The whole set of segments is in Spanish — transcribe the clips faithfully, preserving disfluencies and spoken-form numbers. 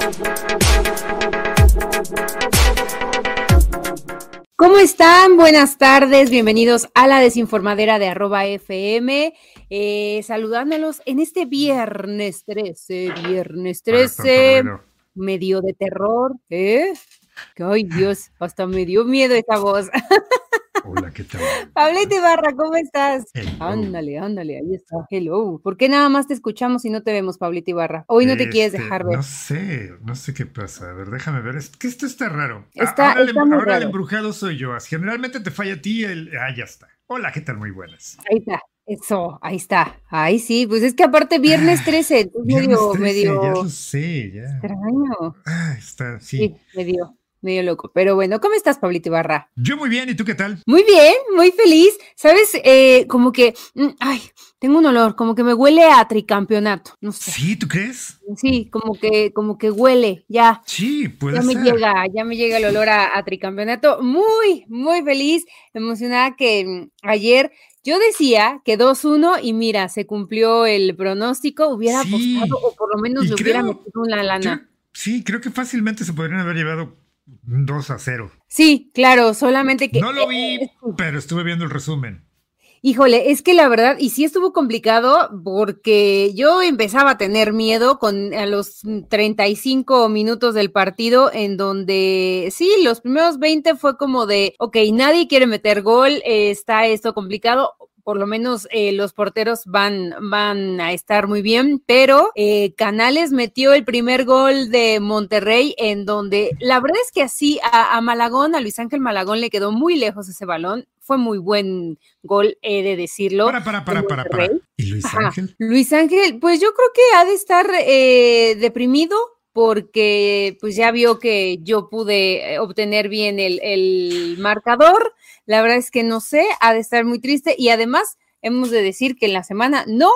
¿Cómo están? Buenas tardes, bienvenidos a la desinformadera de arroba F M, eh, saludándolos en este viernes trece, viernes trece, medio de terror, ¿eh? Ay Dios, hasta me dio miedo esa voz. Hola, ¿qué tal? Pablito Ibarra, ¿cómo estás? Hello. Ándale, ándale, ahí está, hello. ¿Por qué nada más te escuchamos y no te vemos, Pablito Ibarra? Hoy no te Este, quieres dejar ver. No sé, no sé qué pasa. A ver, déjame ver. Es que esto está raro. Está, ahora está el, muy ahora raro. el embrujado soy yo. Generalmente te falla a ti. El... Ah, ya está. Hola, ¿qué tal? Muy buenas. Ahí está, eso, ahí está. Ahí sí, pues es que aparte viernes trece, entonces Viernes medio, trece, medio ya lo sé, ya. extraño. Ah, está, sí. Sí, medio, medio loco. Pero bueno, ¿cómo estás, Pablito Ibarra? Yo muy bien, ¿y tú qué tal? Muy bien, muy feliz. ¿Sabes? Eh, como que, mm, ay, tengo un olor, como que me huele a tricampeonato, no sé. Sí, ¿tú crees? Sí, como que, como que huele, ya. Sí, puede Ya me ser. llega, ya me llega el olor a, a tricampeonato. Muy, muy feliz, emocionada que mm, ayer yo decía que dos uno y mira, se cumplió el pronóstico, hubiera Sí, apostado o por lo menos y le hubiera creo, metido una lana. creo- sí, creo que fácilmente se podrían haber llevado dos a cero. Sí, claro, solamente que, No lo eh, vi, pero estuve viendo el resumen. híjole, es que la verdad, y sí estuvo complicado porque yo empezaba a tener miedo con a los treinta y cinco minutos del partido en donde sí, los primeros veinte fue como de, ok, nadie quiere meter gol, eh, está esto complicado. Por lo menos eh, los porteros van, van a estar muy bien, pero eh, Canales metió el primer gol de Monterrey en donde la verdad es que así a, a Malagón, a Luis Ángel Malagón le quedó muy lejos ese balón, fue muy buen gol, he de decirlo. Para, para, para, para, para. ¿Y Luis Ajá. Ángel? Luis Ángel, pues yo creo que ha de estar eh, deprimido porque pues ya vio que yo pude obtener bien el, el marcador. La verdad es que no sé, ha de estar muy triste y además hemos de decir que en la semana no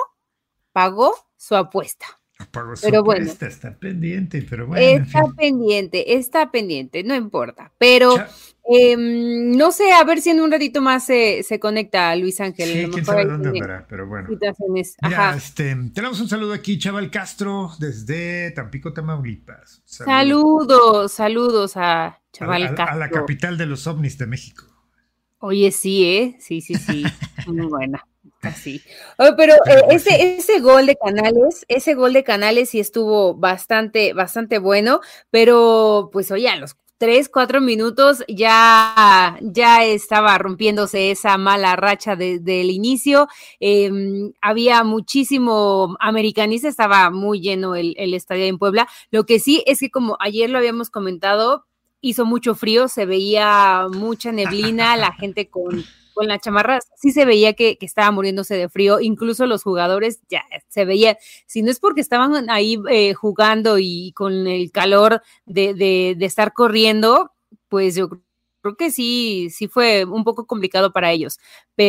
pagó su apuesta. Pagó su Pero apuesta, bueno, está pendiente, pero bueno, en está fin. pendiente, está pendiente, no importa. Pero Cha- eh, no sé, a ver si en un ratito más se, se conecta Luis Ángel. A sí, lo quién mejor sabe ahí dónde tiene andará, pero bueno. situaciones. Mira, Ajá. este, tenemos un saludo aquí, Chaval Castro, desde Tampico, Tamaulipas. Saludo. Saludos, saludos a A, Chaval a- Castro. a la capital de los ovnis de México. Oye, sí, ¿eh? Sí, sí, sí. Muy buena. Así. Oye, pero Pero eh, pues ese, sí. ese gol de Canales, ese gol de Canales sí estuvo bastante, bastante bueno, pero pues oye, a los tres, cuatro minutos ya, ya estaba rompiéndose esa mala racha de- del inicio. Eh, había muchísimo americanista, estaba muy lleno el, el estadio en Puebla. Lo que sí es que como ayer lo habíamos comentado, hizo mucho frío, se veía mucha neblina, la gente con con las chamarras, sí se veía que, que estaba muriéndose de frío, incluso los jugadores ya se veía, si no es porque estaban ahí eh, jugando y con el calor de, de, de estar corriendo, pues yo creo que sí, sí fue un poco complicado para ellos,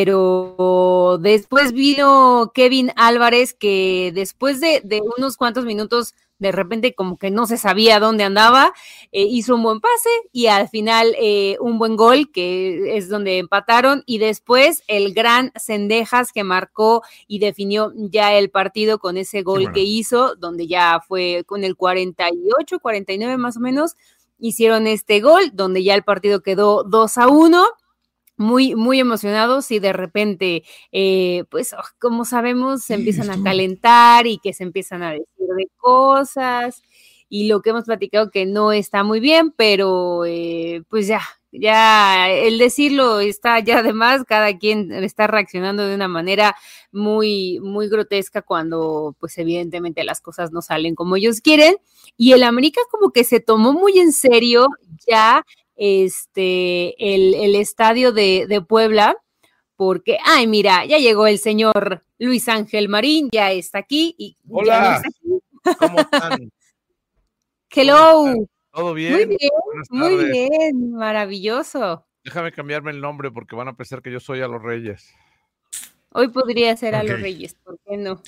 pero después vino Kevin Álvarez, que después de, de unos cuantos minutos, de repente como que no se sabía dónde andaba, eh, hizo un buen pase y al final eh, un buen gol, que es donde empataron, y después el gran Cendejas que marcó y definió ya el partido con ese gol bueno. que hizo, donde ya fue con el cuarenta y ocho, cuarenta y nueve más o menos, hicieron este gol, donde ya el partido quedó dos a uno. Muy, muy emocionados y de repente, eh, pues, oh, como sabemos, se Sí, empiezan a estuvo. calentar y que se empiezan a decir de cosas y lo que hemos platicado que no está muy bien, pero eh, pues ya, ya el decirlo está ya de más, cada quien está reaccionando de una manera muy, muy grotesca cuando pues evidentemente las cosas no salen como ellos quieren y el América como que se tomó muy en serio ya este, el, el estadio de, de Puebla, porque, ay, mira, ya llegó el señor Luis Ángel Marín, ya está aquí y Hola, ya no está aquí. ¿cómo están? Hello. ¿Cómo están? ¿Todo bien? Muy bien, Buenas muy tardes. bien, maravilloso. Déjame cambiarme el nombre porque van a pensar que yo soy a los Reyes. Hoy podría ser a Ok. los Reyes, ¿por qué no?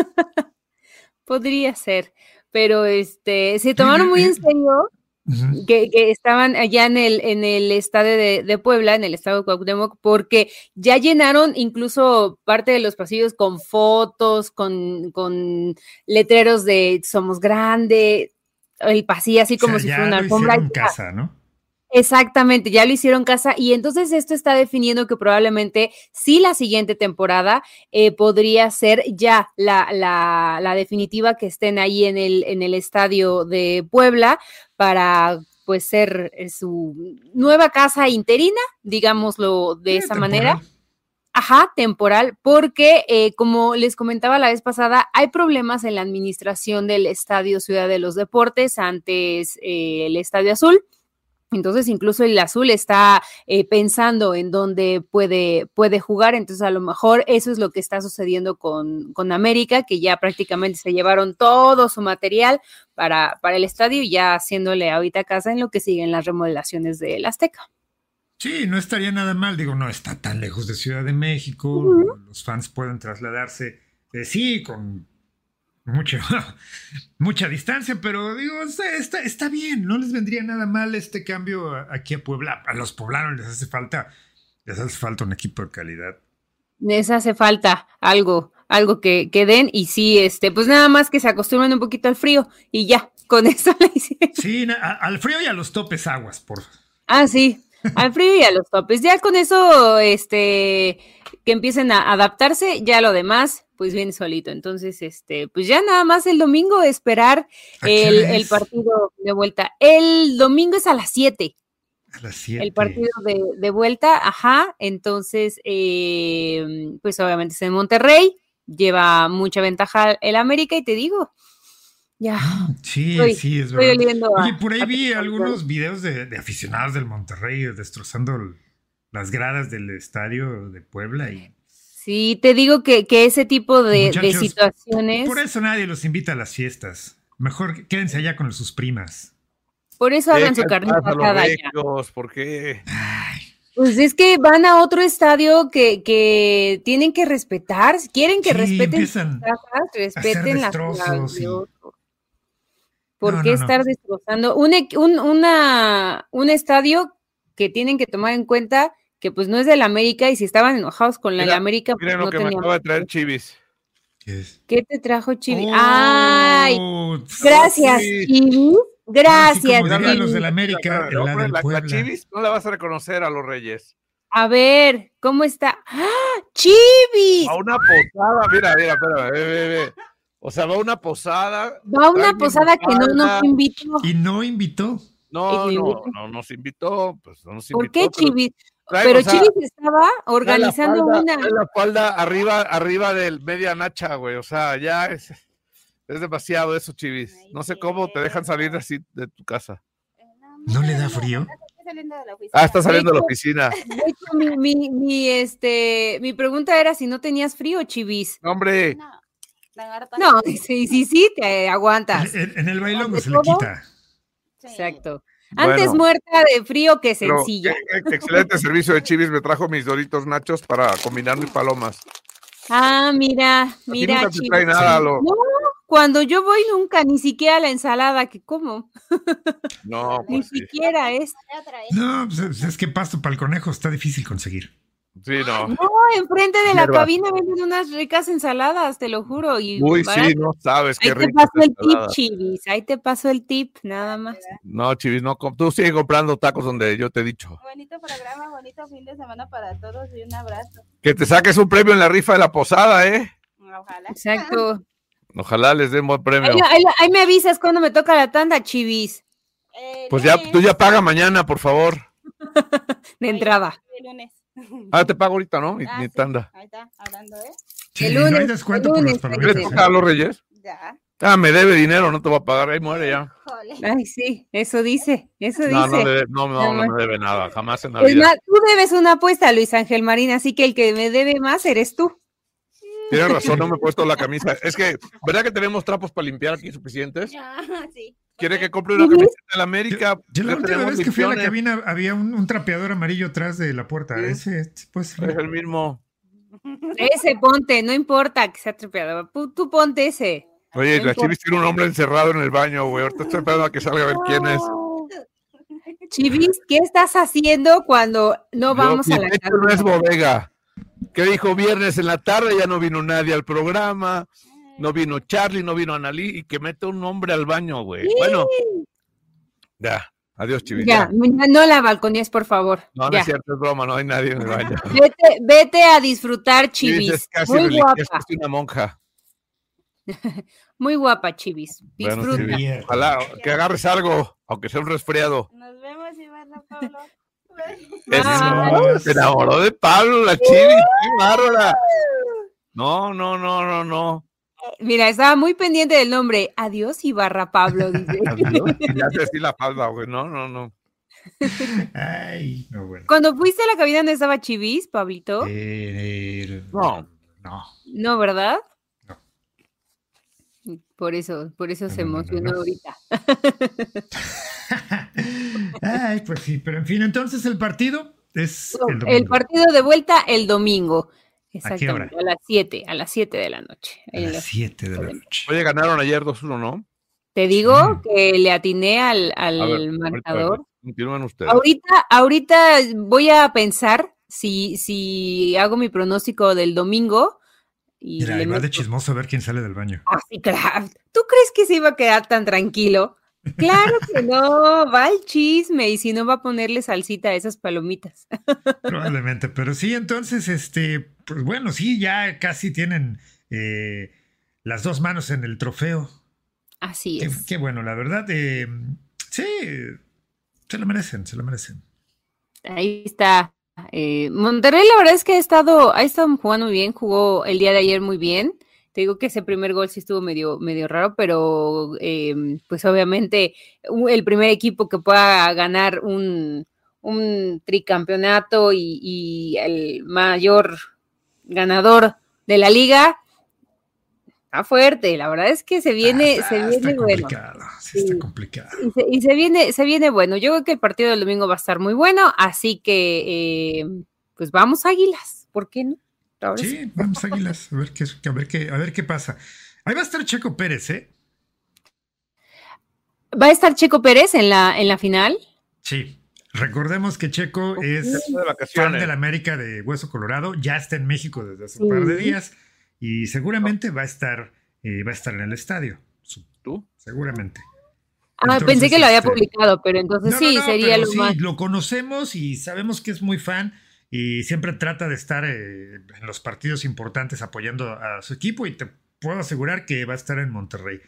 Podría ser, pero este, se tomaron muy en serio Ujú. que, que estaban allá en el, en el estadio de, de Puebla, en el estadio de Cuauhtémoc, porque ya llenaron incluso parte de los pasillos con fotos, con, con letreros de Somos Grande. el pasillo así como o sea, si fuera una alfombra. Ya lo hicieron casa, ¿no? Exactamente, ya lo hicieron casa y entonces esto está definiendo que probablemente sí la siguiente temporada eh, podría ser ya la, la, la definitiva que estén ahí en el, en el estadio de Puebla para pues ser su nueva casa interina, digámoslo de Sí, esa temporal. manera. Ajá, temporal, porque eh, como les comentaba la vez pasada, hay problemas en la administración del Estadio Ciudad de los Deportes, antes eh, el Estadio Azul. Entonces, incluso el Azul está eh, pensando en dónde puede, puede jugar. Entonces, a lo mejor eso es lo que está sucediendo con, con América, que ya prácticamente se llevaron todo su material para, para el estadio y ya haciéndole ahorita casa en lo que siguen las remodelaciones del Azteca. Sí, no estaría nada mal. Digo, no está tan lejos de Ciudad de México. Uh-huh. Los fans pueden trasladarse, eh, sí, con mucha, mucha distancia, pero digo, está, está, está bien. No les vendría nada mal este cambio aquí a Puebla. A los poblanos les hace falta, les hace falta un equipo de calidad. Les hace falta algo, algo que, que den, y sí, este, pues nada más que se acostumbren un poquito al frío y ya, con eso la hicieron. Sí, a, al frío y a los topes aguas, por favor. Ah, sí. Al frío y a los topes. Ya con eso, este, que empiecen a adaptarse, ya lo demás, pues viene solito. Entonces, este, pues ya nada más el domingo esperar el, el partido de vuelta. El domingo es a las siete. A las siete. El partido de, de vuelta, ajá. Entonces, eh, pues obviamente es en Monterrey, lleva mucha ventaja el América y te digo, ya. Sí, estoy, sí, es verdad. Oye, por ahí vi algunos videos de, de aficionados del Monterrey destrozando las gradas del estadio de Puebla. Y sí, te digo que, que ese tipo de, de situaciones. Por eso nadie los invita a las fiestas. Mejor quédense allá con sus primas. Por eso hagan su carnita cada año. ¿Por qué? Ay. Pues es que van a otro estadio que, que tienen que respetar. Quieren que sí, respeten sus casas, respeten las casas. Y... ¿Por no, qué no, estar no. destrozando un, un, una, un estadio que tienen que tomar en cuenta que pues no es del América y si estaban enojados con la Mira, América pues miren no lo que tenían... me acaba de traer Chivis. ¿Qué es? ¿Qué te trajo Chivis? Oh, ¡Ay! Gracias, sí. Chivis. Gracias. Como dirían los del América, Mira, el la, del la, la Chivis no la vas a reconocer a los Reyes. A ver, ¿cómo está? ¡Ah! ¡Chivis! A una posada, mira, mira, espérame, ve, ve, ve. O sea, va a una posada. Va a una posada que no nos invitó. Y no invitó. No, no, no nos invitó. Pues no nos invitó. ¿Por qué Chivis? Trae, pero o sea, Chivis estaba organizando la falda, una. Trae la falda arriba, arriba del media nacha, güey. O sea, ya es, es demasiado eso, Chivis. No sé cómo te dejan salir así de tu casa. ¿No le da frío? Ah, está saliendo de la oficina. De hecho, mi, mi, mi, este, mi pregunta era si no tenías frío, Chivis. No, hombre. No, no sí, sí, sí, te aguantas. En, en el bailongo se le quita. Sí. Exacto. Antes bueno, muerta de frío que sencilla. Pero, qué, qué excelente servicio de Chivis. Me trajo mis Doritos Nachos para combinar mis palomas. Ah, mira, mira, nunca Chivis. Te trae nada, lo... No, cuando yo voy nunca, ni siquiera la ensalada que como. No, pues ni sí. siquiera es. No, pues es que pasto para el conejo está difícil conseguir. Sí, no. No, enfrente de la Hierba. cabina venden unas ricas ensaladas, te lo juro. Y Uy, barato. Sí, no sabes qué rico. Ahí te paso el tip, Chivis. Ahí te paso el tip, nada más. No, Chivis, no. Tú sigue comprando tacos donde yo te he dicho. Bonito programa, bonito fin de semana para todos y un abrazo. Que te saques un premio en la rifa de la posada, ¿eh? Ojalá. Exacto. Ojalá les den buen premio. Ahí, ahí, ahí me avisas cuando me toca la tanda, Chivis. Eh, pues ya, tú ya paga mañana, por favor. De entrada. El lunes. Ah, te pago ahorita, ¿no? Mi, ah, mi sí. tanda. Ahí está, hablando, ¿eh? Sí, el lunes, no hay descuento el lunes, por las palomitas. ¿Le toca a los Reyes? Ya. Ah, me debe dinero, no te va a pagar, ahí muere ya. Jole. Ay, sí, eso dice, eso no, dice. No, debe, no, no, no me debe nada, jamás en la es vida. Más, tú debes una apuesta, Luis Ángel Marín, así que el que me debe más eres tú. Tienes razón, no me he puesto la camisa. Es que, ¿verdad que tenemos trapos para limpiar aquí suficientes? Ya, sí. ¿Quiere que compre una camiseta de la América? Yo, yo la última vez que fui a la cabina había un, un trapeador amarillo atrás de la puerta. Sí. Ese pues, es el mismo. Ese ponte, no importa que sea trapeador. Tú ponte ese. Oye, no la importa. Chivis tiene un hombre encerrado en el baño, güey. Ahorita estoy esperando a que salga a ver quién es. Chivis, ¿qué estás haciendo cuando no vamos Yo, a la cabina? No es bodega. Que dijo viernes en la tarde, ya no vino nadie al programa. no vino Charlie, no vino Analí, y que mete un hombre al baño, güey. Bueno, ya, adiós, Chivis. Ya, ya, no la balconíes, por favor. No, no ya. es cierto, es broma, no hay nadie en el baño. Vete, vete a disfrutar, Chivis Chivis. es casi Muy religiosa, guapa. es una monja. Muy guapa, Chivis. Bueno, Disfruta. Chivis, ojalá que agarres algo, aunque sea un resfriado. Nos vemos, Ivana, Pablo. Ah. Eso, se enamoró de Pablo, la Chivis, qué bárbara. No, no, no, no, no. Mira, estaba muy pendiente del nombre. Adiós, Ibarra Pablo, dice. Adiós, y ya te decía la falda, güey. No, no, no. Ay, no, bueno. Cuando fuiste a la cabina donde estaba Chivis, Pablito. Eh, el- No. No. No, ¿verdad? No. Por eso, por eso No, se no, no, emocionó no. ahorita. Ay, pues sí, pero en fin, entonces el partido es el El, domingo. partido de vuelta el domingo. ¿A qué hora? Exactamente, a las siete, a las siete de la noche. A En las las- siete de la noche. Oye, ganaron ayer dos uno, ¿no? Te digo Sí. que le atiné al, al A ver, ahorita, marcador. continúen ustedes. Ahorita, ahorita voy a pensar si, si hago mi pronóstico del domingo. Y Mira, le ahí va de meto- chismoso a ver quién sale del baño. Ah, sí, claro. ¿Tú crees que se iba a quedar tan tranquilo? Claro que no, va el chisme y si no va a ponerle salsita a esas palomitas. Probablemente, pero sí, entonces, este, pues bueno, sí, ya casi tienen eh, las dos manos en el trofeo. Así Qué, es. qué bueno, la verdad, eh, sí, se lo merecen, se lo merecen. Ahí está. Eh, Monterrey, la verdad es que ha estado, ha estado jugando muy bien, jugó el día de ayer muy bien. Te digo que ese primer gol sí estuvo medio, medio raro, pero eh, pues obviamente u- el primer equipo que pueda ganar un, un tricampeonato y, y el mayor ganador de la liga está fuerte. La verdad es que se viene, Ah, se está, viene está bueno. complicado, sí, está Sí. complicado. Y se, y se viene, se viene bueno. Yo creo que el partido del domingo va a estar muy bueno, así que eh, pues vamos Águilas, ¿por qué no? Ahora sí. Sí, vamos Águilas, a ver qué, a ver qué, a ver qué pasa. Ahí va a estar Checo Pérez, ¿eh? ¿Va a estar Checo Pérez en la, en la final? Sí. Recordemos que Checo es De fan vacaciones. de la América de Hueso Colorado, ya está en México desde hace un Sí. par de días y seguramente va a estar, eh, va a estar en el estadio. Su- ¿Tú? Seguramente. Ah, Entonces, pensé que lo había este, publicado, pero entonces no, sí, no, no, sería pero lo sí, más. lo conocemos y sabemos que es muy fan y siempre trata de estar eh, en los partidos importantes apoyando a su equipo y te puedo asegurar que va a estar en Monterrey.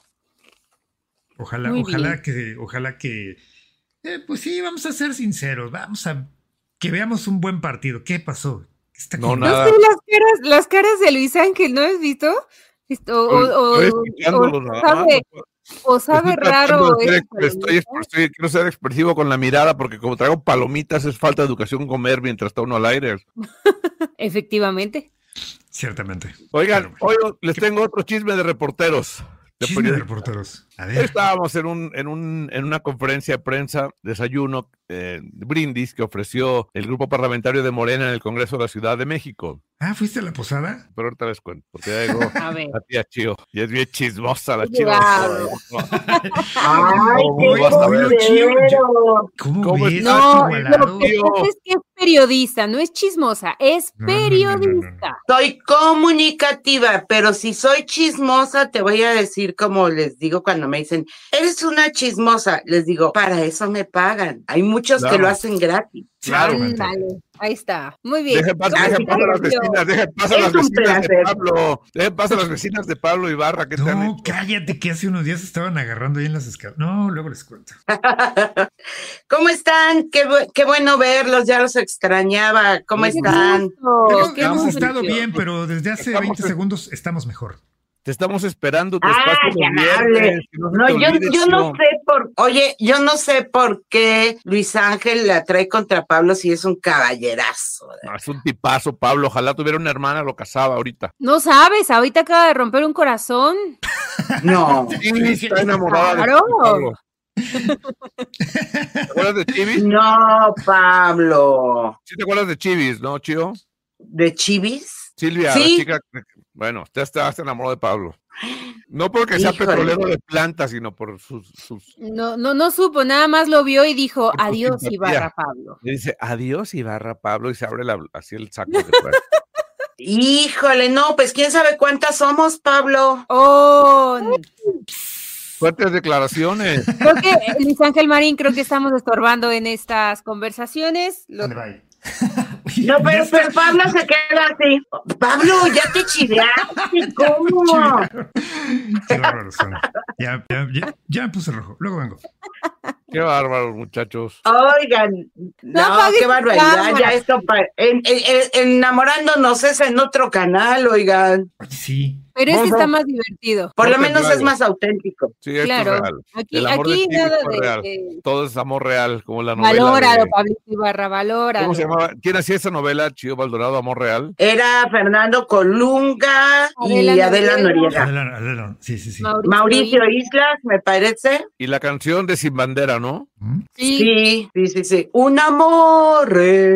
Ojalá, Muy ojalá bien. que, ojalá que, eh, pues sí, vamos a ser sinceros, vamos a que veamos un buen partido. ¿Qué pasó? ¿Qué está No, con- nada. No sé, las caras, las caras de Luis Ángel, ¿no has visto? Esto- O, o- Estoy o- escuchándolo o nada más. sabe, o sabe Estoy tratando raro. de ser esa ex- estoy, palomita. estoy- quiero ser expresivo con la mirada porque como traigo palomitas es falta de educación comer mientras está uno al aire. Efectivamente. Ciertamente. Oigan, Pero, hoy les tengo otro chisme de reporteros. De chisme de periodistas. reporteros. A Hoy ver. estábamos en, un, en, un, en una conferencia de prensa, desayuno, eh, brindis que ofreció el grupo parlamentario de Morena en el Congreso de la Ciudad de México. Ah, ¿fuiste a la posada? Pero ahorita les cuento, porque ya llegó A ver. la tía Chío y es bien chismosa la Qué Chío. bárbaro. Ay, ¿Cómo qué vas a ver? culero. ¿Cómo, ¿Cómo ves? estás, No, Igualado. lo que tío? pasa es que es periodista, no es chismosa, es No, no, no, no, no, periodista. Soy comunicativa, pero si soy chismosa, te voy a decir como les digo cuando me dicen, eres una chismosa. Les digo, para eso me pagan. Hay muchos Claro. que lo hacen gratis. Claro. Ándale, ahí está. Muy bien. Dejen pasar, Gracias, dejen pasar a las Sergio. vecinas, dejen pasar a Es las un vecinas de placer. Pablo, dejen pasar a las vecinas de Pablo Ibarra, ¿qué te han No, hecho? cállate, que hace unos días estaban agarrando ahí en las escaleras. No, luego les cuento. ¿Cómo están? Qué, bu- qué bueno verlos, ya los extrañaba. ¿Cómo Muy están? gusto, Hemos, qué hemos gusto. estado bien, pero desde hace Estamos veinte en- segundos estamos mejor. Te estamos esperando tu Ah, espacio qué de amable. viernes, que no se No, te yo, olvide, yo no Chío. sé por, oye, yo no sé por qué Luis Ángel la trae contra Pablo si es un caballerazo. No, es un tipazo, Pablo. Ojalá tuviera una hermana, lo casaba ahorita. No sabes, ahorita acaba de romper un corazón. No. Sí, está enamorada de Claro. Pablo. ¿Te acuerdas de Chivis? No, Pablo. Sí te acuerdas de Chivis, ¿no, Chío? ¿De Chivis? Silvia, Sí. la chica. que- Bueno, usted está, se enamoró de Pablo. No porque sea Híjole. petrolero de plantas, sino por sus, sus... No, no, no supo, nada más lo vio y dijo, Por su adiós, simpatía. Ibarra Pablo. Le dice, adiós, Ibarra, Pablo, y se abre la, así el saco de fuera. Híjole, no, pues quién sabe cuántas somos, Pablo. Oh, Fuertes declaraciones. creo que Luis Ángel Marín, creo que estamos estorbando en estas conversaciones. Lo- Dale, bye. No, Ya pero, está. pero Pablo se queda así. Pablo, ya te chileaste, ¿cómo? Qué bárbaros son. Ya, ya, ya, ya me puse rojo. Luego vengo. Qué bárbaros, muchachos. Oigan, No no, apagues qué tu barbaridad, cámara. ya esto, pa- en- en- en- enamorándonos es en otro canal, oigan. Oye, sí. Pero este Vamos a- está más divertido. Por lo Corte menos es real. más auténtico. Sí, esto Claro. es real. Aquí, El amor de aquí Chivis nada fue de, real. de- Todo es amor real, como la novela valóralo, de... Pablito Ibarra, valóralo. ¿Cómo se llamaba? ¿Quién hacía esa novela, Chío Maldonado, Amor Real? Era Fernando Colunga y Adela Adela Noriega. Noriega. Adelante, adelante. Sí, sí, sí. Mauricio, Mauricio Islas. Islas, me parece. Y la canción de Sin Bandera, ¿no? ¿Mm? Sí. Sí, sí, sí, sí. Un amor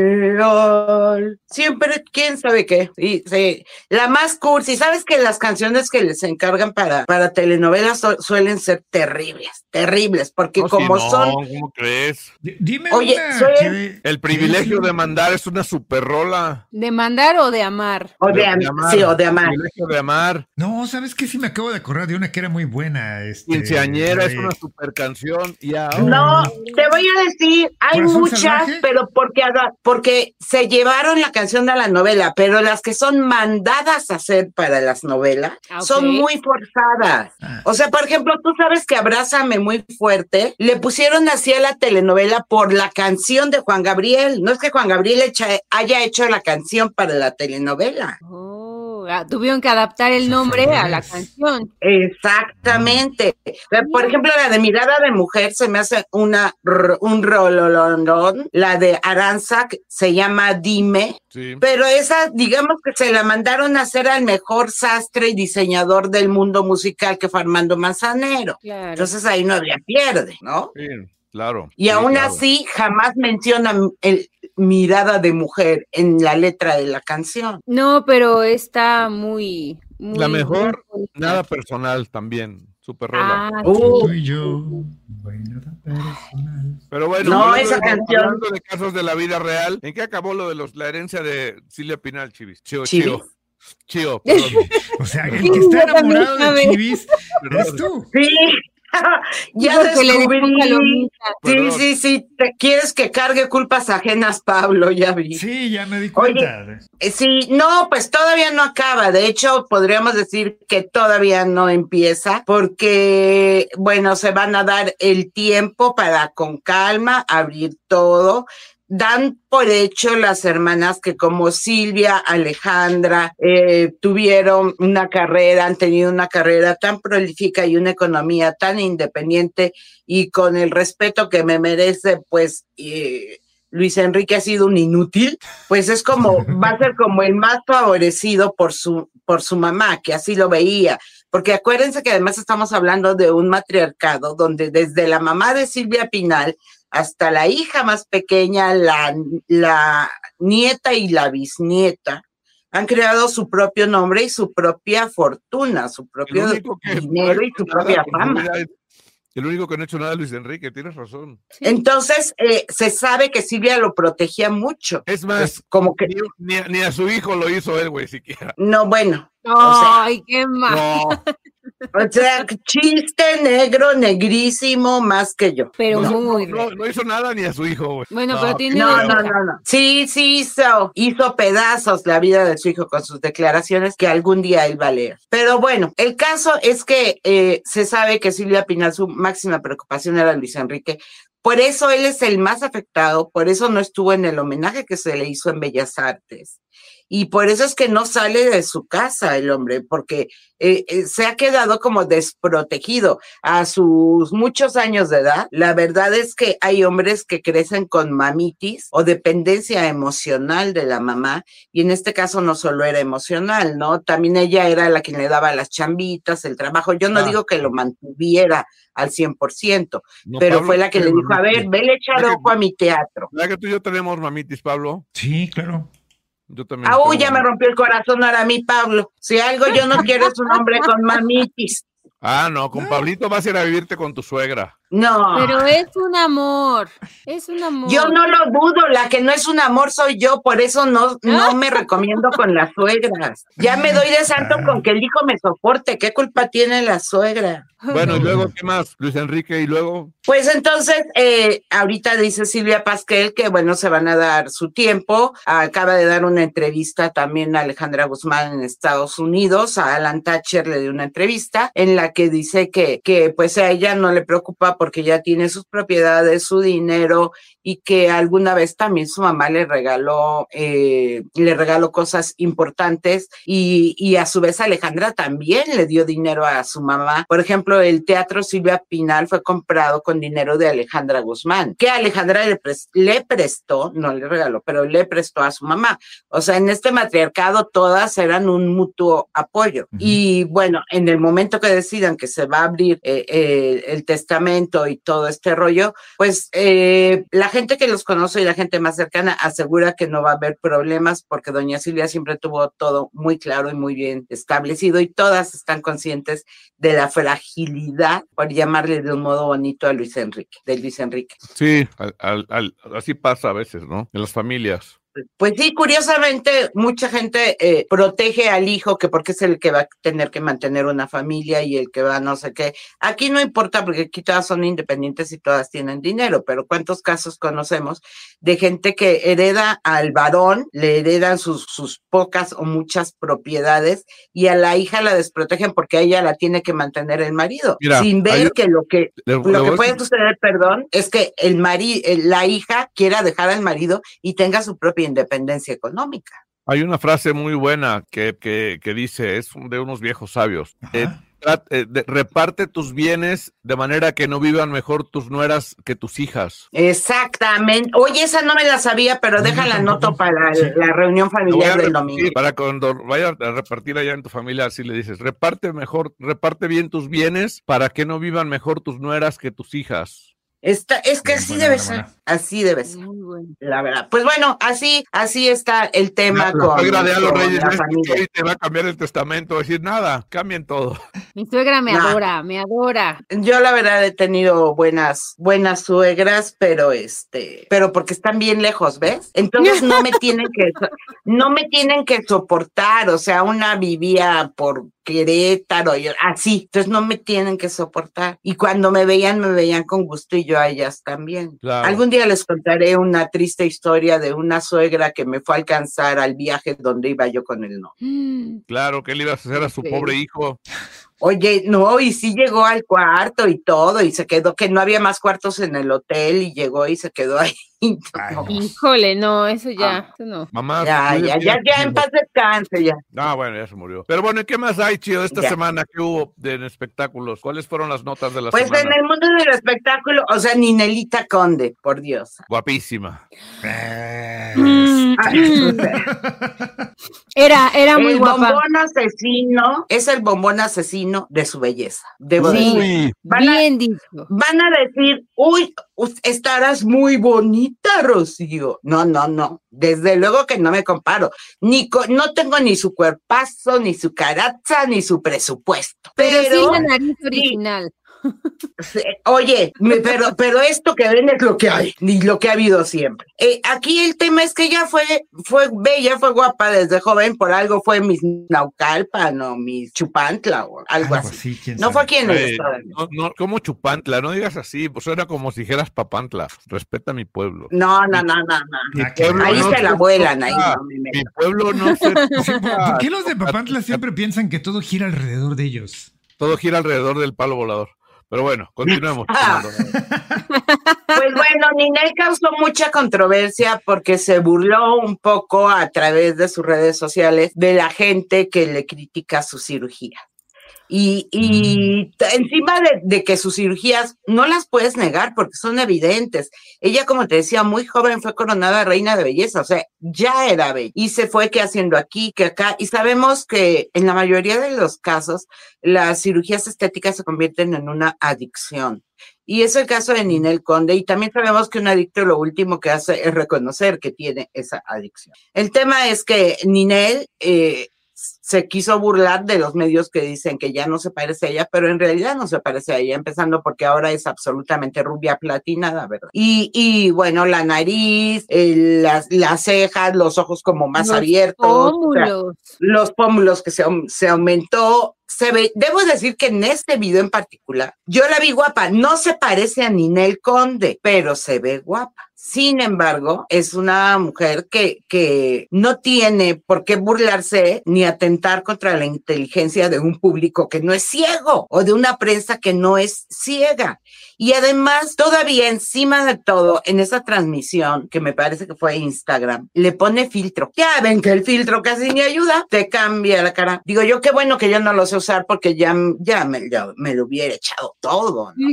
real. Siempre, quién sabe qué. Sí, sí. La más cursi. ¿Sabes que las canciones que les encargan para, para telenovelas su- suelen ser terribles? Terribles, porque No, como sí, no, son. ¿cómo crees? D- Dime Oye, una soy- que- El privilegio que- de mandar es una super rola. ¿De mandar o de amar? O de, am- sí, o de amar. El privilegio de amar. No, ¿sabes qué? Sí me acabo de acordar de una que era muy buena. Este, Quinceañera de- es una super canción. Y ahora- No, te voy a decir, hay ¿Corazón muchas, salvaje? pero porque, haga- porque se llevaron la canción de la novela, pero las que son mandadas a hacer para las novelas Ah, ok. son muy forzadas. Ah. O sea, por ejemplo, tú sabes que Abrázame muy fuerte, le pusieron así a la telenovela por la canción de Juan Gabriel. No es que Juan Gabriel echa- haya hecho la canción para la telenovela. Oh, ah, tuvieron que adaptar el nombre a la canción. Exactamente. Por ejemplo, la de Mirada de Mujer se me hace una r- un rololondón. La de Aranza que se llama Dime, Sí. pero esa, digamos que se la mandaron a hacer al mejor sastre y diseñador del mundo musical, que fue Armando Manzanero. Claro. Entonces ahí no había pierde, ¿no? Sí, claro. Y Sí, aún claro. así jamás mencionan el Mirada de Mujer en la letra de la canción. No, pero está muy, muy La mejor, muy bonita. nada personal también. Super rola. Ah, Uh, Tú y yo. Bueno, personal. Pero bueno, No, hablando esa de- canción. hablando de casos de la vida real, ¿en qué acabó lo de los, la herencia de Silvia Pinal, Chivis? Chío, ¿Chivis? Chío. Chío, perdón. O sea, el Sí, que está yo también enamorado de sabe. Chivis eres tú. Sí, ya porque le dejó descubrí. palomita. Sí, Perdón. sí, sí, te quieres que cargue culpas ajenas, Pablo, ya vi. Sí, ya me di Oye, cuenta. Eh, Sí, no, pues todavía no acaba. De hecho, podríamos decir que todavía no empieza porque, bueno, se van a dar el tiempo para con calma abrir todo. Dan por hecho las hermanas que como Silvia, Alejandra, eh, tuvieron una carrera, han tenido una carrera tan prolífica y una economía tan independiente y con el respeto que me merece, pues, eh, Luis Enrique ha sido un inútil, pues es como, va a ser como el más favorecido por su, por su mamá, que así lo veía. Porque acuérdense que además estamos hablando de un matriarcado donde desde la mamá de Silvia Pinal hasta la hija más pequeña, la, la nieta y la bisnieta, han creado su propio nombre y su propia fortuna, su El propio único que no dinero ha y hecho su nada propia por su fama. vida es- El único que no ha hecho nada es Luis Enrique, tienes razón. Entonces, eh, se sabe que Silvia lo protegía mucho. Es más, Pues, como que, ni, ni a, ni a su hijo lo hizo él, güey, siquiera. no, bueno, o sea, Ay, qué mal. No, o sea, chiste negro, negrísimo, más que yo. Pero no, muy no, no, no hizo nada ni a su hijo, güey. Bueno, No, pero tiene No, una no, hija. no, no. Sí, sí hizo, hizo pedazos la vida de su hijo con sus declaraciones que algún día él va a leer. Pero bueno, el caso es que eh, se sabe que Silvia Pinal, su máxima preocupación era Luis Enrique. Por eso él es el más afectado, por eso no estuvo en el homenaje que se le hizo en Bellas Artes. Y por eso es que no sale de su casa el hombre, porque eh, eh, se ha quedado como desprotegido a sus muchos años de edad. La verdad es que hay hombres que crecen con mamitis o dependencia emocional de la mamá, y en este caso no solo era emocional, ¿no? También ella era la que le daba las chambitas, el trabajo. Yo no Ah. digo que lo mantuviera al cien por ciento, no, pero Pablo, fue la que le pero dijo, a ver, mamitis. vele echar ¿Verdad que- ojo a mi teatro. ¿Verdad que tú y yo tenemos mamitis, Pablo? Sí, claro. Yo también. Ah, uy, tengo ya me mamitis. rompió el corazón ahora a mí, Pablo. Si algo yo no quiero es un hombre con mamitis. Ah, no, con Pablito vas a ir a vivirte con tu suegra. No. Pero es un amor, es un amor. Yo no lo dudo, la que no es un amor soy yo, por eso no, no me recomiendo con las suegras. Ya me doy de santo con que el hijo me soporte, ¿qué culpa tiene la suegra? Bueno, y luego, ¿qué más, Luis Enrique? Y luego... Pues entonces, eh, ahorita dice Silvia Pasquel que, bueno, se van a dar su tiempo. Acaba de dar una entrevista también a Alejandra Guzmán en Estados Unidos. A Alan Thatcher le dio una entrevista en la que dice que, que pues a ella no le preocupa porque ya tiene sus propiedades, su dinero, y que alguna vez también su mamá le regaló, eh, le regaló cosas importantes, y, y a su vez Alejandra también le dio dinero a su mamá. Por ejemplo, el Teatro Silvia Pinal fue comprado con dinero de Alejandra Guzmán, que Alejandra le, pres- le prestó, no le regaló, pero le prestó a su mamá. O sea, en este matriarcado todas eran un mutuo apoyo. Uh-huh. Y bueno, en el momento que decidan que se va a abrir eh, eh, el testamento y todo este rollo, pues eh, la gente que los conoce y la gente más cercana asegura que no va a haber problemas porque doña Silvia siempre tuvo todo muy claro y muy bien establecido, y todas están conscientes de la fragilidad, por llamarle de un modo bonito, a Luis Enrique, de Luis Enrique. Sí, al, al, al, así pasa a veces, ¿no? En las familias. Pues sí, curiosamente, mucha gente eh, protege al hijo, que porque es el que va a tener que mantener una familia y el que va no sé qué. Aquí no importa porque aquí todas son independientes y todas tienen dinero, pero ¿cuántos casos conocemos de gente que hereda al varón, le heredan sus, sus pocas o muchas propiedades, y a la hija la desprotegen porque a ella la tiene que mantener el marido? Mira, sin ver hay... que lo que, le, lo le que puede suceder, perdón, es que el mari, la hija quiera dejar al marido y tenga su propia independencia económica. Hay una frase muy buena que, que, que dice, es de unos viejos sabios, eh, eh, de, reparte tus bienes de manera que no vivan mejor tus nueras que tus hijas. Exactamente. Oye, esa no me la sabía, pero no, déjala anoto para sí. la reunión familiar del domingo. Para cuando vayas a repartir allá en tu familia, así le dices, reparte mejor, reparte bien tus bienes para que no vivan mejor tus nueras que tus hijas. Esta, es que así debe ser, así debe ser, la verdad. Pues bueno, así, así está el tema la, con, la suegra de a los con Reyes la familia. Y te va a cambiar el testamento, decir nada, cambien todo. Mi suegra me Nah. adora, me adora. Yo la verdad he tenido buenas, buenas suegras, pero este, pero porque están bien lejos, ¿ves? Entonces no me tienen que, no me tienen que soportar, o sea, una vivía por Querétaro, yo, así, entonces no me tienen que soportar. Y cuando me veían, me veían con gusto, y yo a ellas también. Claro. Algún día les contaré una triste historia de una suegra que me fue a alcanzar al viaje donde iba yo con el no. Claro, ¿qué le ibas a hacer a su Sí. pobre hijo? Oye, no, y sí llegó al cuarto y todo, y se quedó, que no había más cuartos en el hotel, y llegó y se quedó ahí. No. Híjole, no, eso ya, Ah. eso no. Mamá. Ya, ya, ya, ya, en paz descanse, ya. Ah, bueno, ya se murió. Pero bueno, ¿y qué más hay, chido, esta Ya. semana que hubo de en espectáculos? ¿Cuáles fueron las notas de la Pues semana? en el mundo del espectáculo, o sea, Ninelita Conde, por Dios. Guapísima. Mm, Ah, Era, era muy el guapa. bombón asesino es el bombón asesino de su belleza. Debo Sí. decir. Van a, Bien dicho. van a decir, uy, us- estarás muy bonita, Rocío. No, no, no. Desde luego que no me comparo. Ni co- no tengo ni su cuerpazo, ni su caraza, ni su presupuesto. Pero, Pero, sí la nariz original. sí, oye, me- pero, pero esto que ven es lo que hay, ni lo que ha habido siempre. Eh, aquí el tema es que ella fue, fue bella, fue guapa desde joven, por algo fue Miss Naucalpan o Miss Chupantla o algo, Algo así. así, quién No sabe. fue aquí en el Ay, estado de México. no, no, como Chupantla, no digas así, pues era como si dijeras Papantla. Respeta mi pueblo. No, no, no, no, no. Ah, qué pueblo Ahí no se la se vuelan, ahí toca. no me meto. Mi pueblo no se toca. ¿Por qué los de Papantla siempre piensan que todo gira alrededor de ellos? Todo gira alrededor del palo volador. Pero bueno, continuemos. Ah. Pues bueno, Ninel causó mucha controversia porque se burló un poco a través de sus redes sociales de la gente que le critica su cirugía. Y, y t- encima de, de que sus cirugías no las puedes negar porque son evidentes. Ella, como te decía, muy joven fue coronada reina de belleza, o sea, ya era bella. Y se fue que haciendo aquí, que acá. Y sabemos que en la mayoría de los casos, las cirugías estéticas se convierten en una adicción. Y es el caso de Ninel Conde, y también sabemos que un adicto lo último que hace es reconocer que tiene esa adicción. El tema es que Ninel eh, se quiso burlar de los medios que dicen que ya no se parece a ella, pero en realidad no se parece a ella, empezando porque ahora es absolutamente rubia platinada, ¿verdad? Y, y bueno, la nariz, el, las, las cejas, los ojos como más los abiertos. Pómulos. O sea, los pómulos que se, se aumentó. Se ve, debo decir que en este video en particular, yo la vi guapa, no se parece a Ninel Conde, pero se ve guapa. Sin embargo, es una mujer que, que no tiene por qué burlarse ni atentar contra la inteligencia de un público que no es ciego o de una prensa que no es ciega. Y además, todavía encima de todo, en esa transmisión, que me parece que fue Instagram, le pone filtro. Ya ven que el filtro casi ni ayuda, te cambia la cara. Digo yo, qué bueno que yo no lo sé usar porque ya, ya, me, ya me lo hubiera echado todo, ¿no?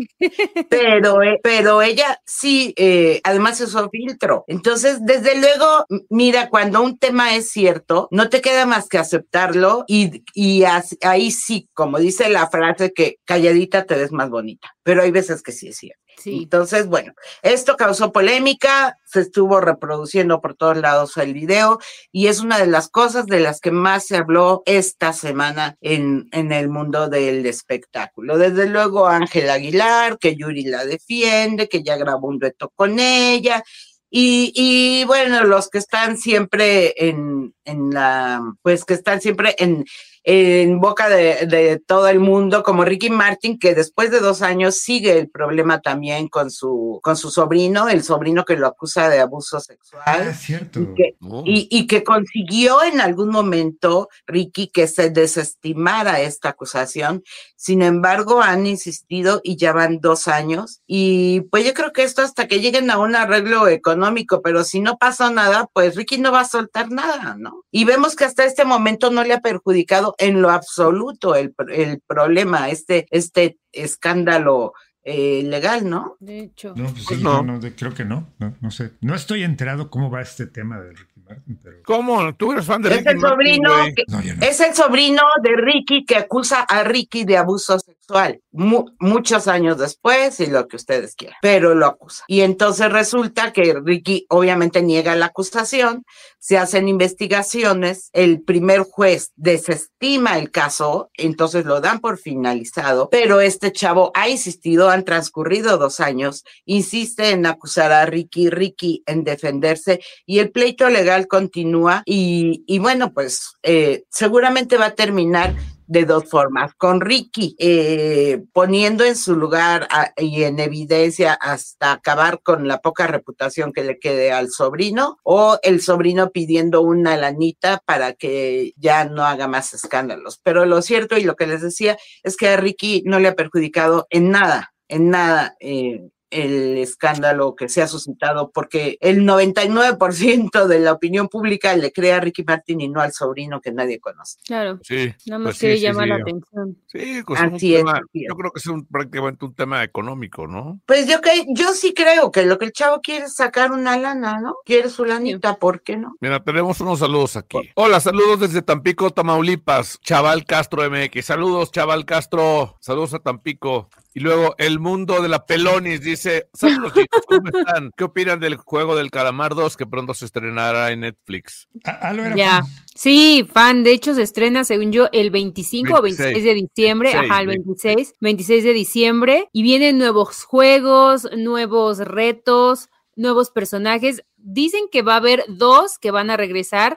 pero, eh, pero ella sí, eh, además usó filtro. Entonces, desde luego, mira, cuando un tema es cierto, no te queda más que aceptarlo y, y así, ahí sí, como dice la frase, que calladita te ves más bonita. Pero hay veces que sí es cierto. Sí. Entonces, bueno, esto causó polémica, se estuvo reproduciendo por todos lados el video y es una de las cosas de las que más se habló esta semana en, en el mundo del espectáculo. Desde luego Ángela Aguilar, que Yuri la defiende, que ya grabó un dueto con ella. Y, y bueno, los que están siempre en, en la, pues que están siempre en, en boca de, de todo el mundo, como Ricky Martin, que después de dos años sigue el problema también con su, con su sobrino, el sobrino que lo acusa de abuso sexual. Ah, cierto. Y que, oh. y, y que consiguió en algún momento, Ricky, que se desestimara esta acusación. Sin embargo, han insistido y ya van dos años. Y pues yo creo que esto hasta que lleguen a un arreglo económico, pero si no pasa nada, pues Ricky no va a soltar nada, ¿no? Y vemos que hasta este momento no le ha perjudicado en lo absoluto el, el problema, este, este escándalo eh, legal, ¿no? De hecho. No, pues sí, no. No, no, creo que no, no, no sé. No estoy enterado cómo va este tema de Ricky Martin, pero... ¿Cómo? ¿Tú eres fan de es Ricky el sobrino Martin, que, no, no. Es el sobrino de Ricky que acusa a Ricky de abuso sexual. Mu muchos años después y lo que ustedes quieran, pero lo acusa. Y entonces resulta que Ricky obviamente niega la acusación, se hacen investigaciones, el primer juez desestima el caso, entonces lo dan por finalizado, pero este chavo ha insistido, han transcurrido dos años, insiste en acusar a Ricky, Ricky en defenderse y el pleito legal continúa y, y bueno, pues eh, seguramente va a terminar de dos formas, con Ricky eh, poniendo en su lugar a, y en evidencia hasta acabar con la poca reputación que le quede al sobrino, o el sobrino pidiendo una lanita para que ya no haga más escándalos. Pero lo cierto y lo que les decía es que a Ricky no le ha perjudicado en nada, en nada eh, el escándalo que se ha suscitado, porque el noventa y nueve por ciento de la opinión pública le cree a Ricky Martin y no al sobrino que nadie conoce. Claro, sí, nada más pues quiere sí, llamar sí, la sí. atención. Sí, pues así un es, tema, así es. yo creo que es un, prácticamente un tema económico, ¿no? Pues yo que yo sí creo que lo que el chavo quiere es sacar una lana, ¿no? Quiere su lanita, sí. ¿Por qué no? Mira, tenemos unos saludos aquí. Hola, saludos desde Tampico, Tamaulipas. Chaval Castro M X. Saludos, Chaval Castro. Saludos a Tampico. Y luego, el mundo de la Pelonis dice, saludos chicos, ¿cómo están? ¿Qué opinan del juego del Calamar dos que pronto se estrenará en Netflix? Ah, lo era ya, fan. Sí, fan, de hecho se estrena, según yo, el veinticinco o veintiséis de diciembre, veintiséis, ajá, el veintiséis, veintiséis de diciembre, y vienen nuevos juegos, nuevos retos, nuevos personajes. Dicen que va a haber dos que van a regresar,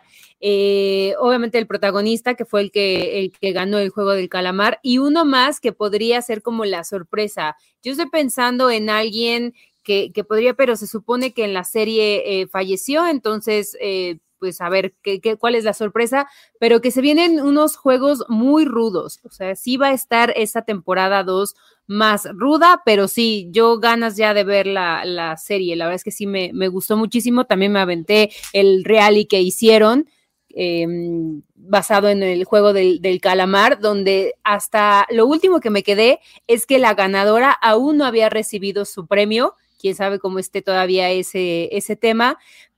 eh, obviamente el protagonista, que fue el que, el que ganó el juego del calamar, y uno más que podría ser como la sorpresa. Yo estoy pensando en alguien que, que podría, pero se supone que en la serie eh, falleció, entonces... Eh, pues a ver qué, qué, cuál es la sorpresa, pero que se vienen unos juegos muy rudos, o sea, sí va a estar esta temporada dos más ruda, pero sí, yo ganas ya de ver la, la serie, la verdad es que sí me, me gustó muchísimo, también me aventé el reality que hicieron, eh, basado en el juego del, del calamar, donde hasta lo último que me quedé es que la ganadora aún no había recibido su premio, quién sabe cómo esté todavía ese, ese tema,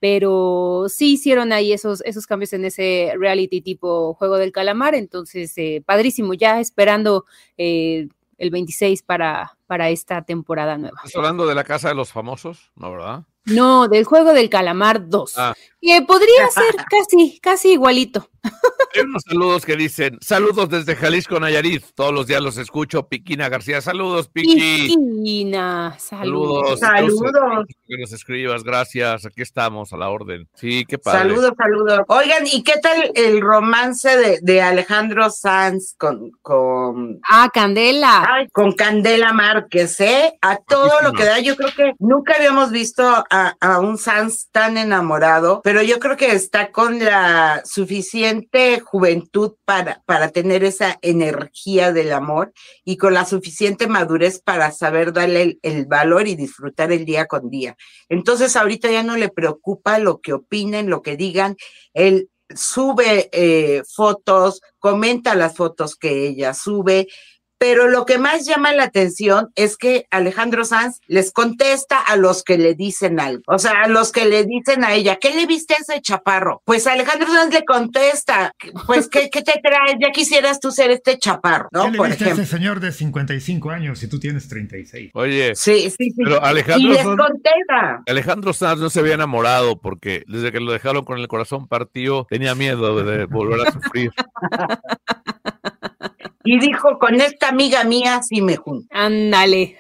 pero sí hicieron ahí esos, esos cambios en ese reality tipo Juego del Calamar, entonces eh, padrísimo, ya esperando eh, el veintiséis para, para esta temporada nueva. ¿Estás hablando de la Casa de los Famosos? ¿No, verdad? No, del Juego del Calamar dos, ah. que podría ser casi, casi igualito, Hay unos saludos que dicen, saludos desde Jalisco, Nayarit, todos los días los escucho, Piquina García, saludos, Piqui. Piquina, saludos. Saludos. Saludos. Que nos escribas, gracias, aquí estamos a la orden. Sí, qué padre. Saludos, saludos. Oigan, ¿y qué tal el romance de, de Alejandro Sanz con, con... Ah, Candela. Ay, con Candela Márquez, ¿eh? A todo Buenísimo. Lo que da, yo creo que nunca habíamos visto a, a un Sanz tan enamorado, pero yo creo que está con la suficiente juventud para, para tener esa energía del amor y con la suficiente madurez para saber darle el, el valor y disfrutar el día con día. Entonces ahorita ya no le preocupa lo que opinen, lo que digan. Él sube eh, fotos, comenta las fotos que ella sube, pero lo que más llama la atención es que Alejandro Sanz les contesta a los que le dicen algo, o sea, a los que le dicen a ella, ¿qué le viste a ese chaparro? Pues Alejandro Sanz le contesta, pues, ¿qué, qué te traes? Ya quisieras tú ser este chaparro, ¿no? ¿Qué le Por viste a ejemplo. ese señor de cincuenta y cinco años si tú tienes treinta y seis? Oye, Sí, sí, sí. pero Alejandro Y les Sanz- contesta. Alejandro Sanz no se había enamorado porque desde que lo dejaron con el corazón partido tenía miedo de, de volver a sufrir. Y dijo, con esta amiga mía sí me junto. Ándale.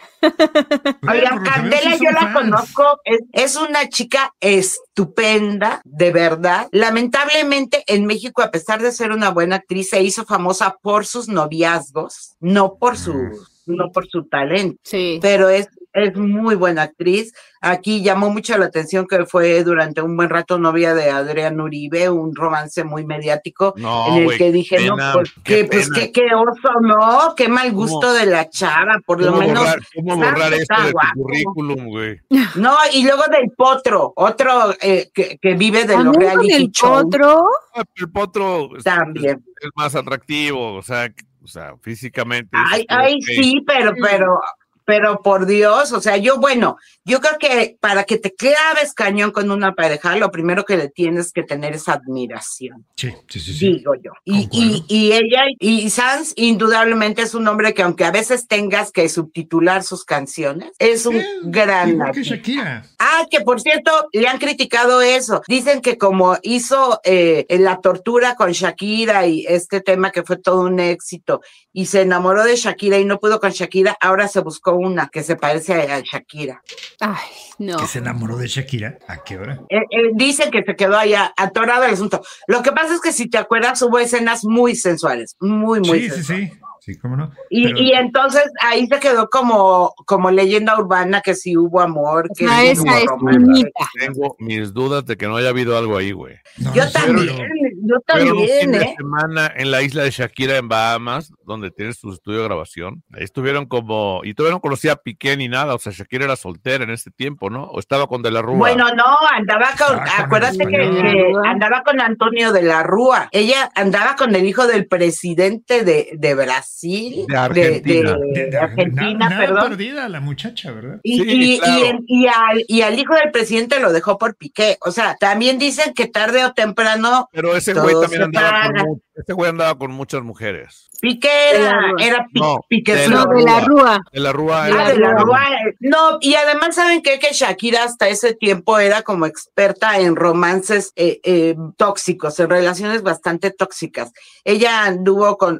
Oigan, Candela yo la conozco, es, es una chica estupenda, de verdad. Lamentablemente en México, a pesar de ser una buena actriz, se hizo famosa por sus noviazgos, no por su, no por su talento, Sí. pero es, es muy buena actriz. Aquí llamó mucho la atención que fue durante un buen rato novia de Adrián Uribe, un romance muy mediático, No, en el güey, que qué dije, pena, no, pues qué que, pues pena. qué, qué oso, no, qué mal gusto ¿Cómo? de la chava, por lo ¿Cómo menos. borrar, cómo Sanz borrar esto está de tu guapo. currículum, güey? No, y luego del Potro, otro eh, que, que vive de los ¿También con reality el shows potro? Ah, El potro es, también. es más atractivo, o sea, o sea, físicamente. Ay, dices, ay, ok. sí, pero, Mm. pero, pero por Dios, o sea, yo, bueno, yo creo que para que te claves cañón con una pareja, lo primero que le tienes que tener es admiración, Sí, sí, sí. sí. digo yo. Y, Concuerdo. y, y ella, y Sanz, indudablemente es un hombre que aunque a veces tengas que subtitular sus canciones, es un Eh, gran Igual que artista. Shakira. Ah, que por cierto, le han criticado eso. Dicen que como hizo eh, la tortura con Shakira y este tema que fue todo un éxito y se enamoró de Shakira y no pudo con Shakira, ahora se buscó una que se parece a, a Shakira. Ay, no. Que se enamoró de Shakira. ¿A qué hora? Eh, eh, dicen que se quedó allá atorado el asunto. Lo que pasa es que si te acuerdas hubo escenas muy sensuales, muy, muy Sí, sí, sensuales. sí. Sí, cómo no. Y, Pero- y entonces ahí se quedó como, como leyenda urbana que sí hubo amor, que sea, sí esa hubo es romance. finita. Tengo mis dudas de que no haya habido algo ahí, güey. no, Yo no sé, también, pero- yo Fueron un fin también, de ¿eh? semana en la isla de Shakira en Bahamas, donde tiene su estudio de grabación. Ahí estuvieron como, y todavía no conocía a Piqué ni nada, o sea, Shakira era soltera en ese tiempo, ¿no? O estaba con De la Rúa. Bueno, no, andaba con, Estaba con acuérdate el que, español. que andaba con Antonio de la Rúa. Ella andaba con el hijo del presidente de, de Brasil, De Argentina. de, de- de- Argentina, na- nada perdón. perdida la muchacha, ¿verdad? Y, Sí, y, claro. y, el- y al, y al hijo del presidente lo dejó por Piqué. O sea, también dicen que tarde o temprano Pero ese todo güey también se andaba con, paga. mu- ese güey andaba con muchas mujeres. Piqué De la era, Rúa. era pi- No, Piqué de No, Flor. de la Rúa. De la Rúa De era- Ah, de la Rúa. Rúa. eh, No, y además, ¿saben qué? Que Shakira hasta ese tiempo era como experta en romances eh, eh, tóxicos, en relaciones bastante tóxicas. Ella anduvo con